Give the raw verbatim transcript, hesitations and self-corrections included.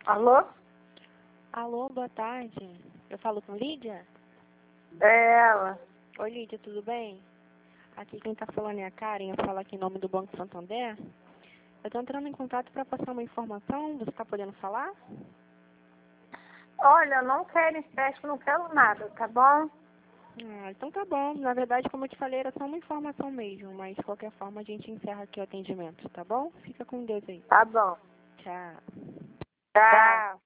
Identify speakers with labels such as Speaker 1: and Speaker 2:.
Speaker 1: Alô?
Speaker 2: Alô, boa tarde. Eu falo com Lídia?
Speaker 1: É ela.
Speaker 2: Oi, Lídia, tudo bem? Aqui quem tá falando é a Karen, eu falo aqui em nome do Banco Santander. Eu tô entrando em contato para passar uma informação, você tá podendo falar?
Speaker 1: Olha, eu não quero empréstimo, não quero nada, tá bom?
Speaker 2: Ah, então tá bom. Na verdade, como eu te falei, era só uma informação mesmo, mas de qualquer forma a gente encerra aqui o atendimento, tá bom? Fica com Deus aí.
Speaker 1: Tá bom.
Speaker 2: Tchau.
Speaker 1: Tchau.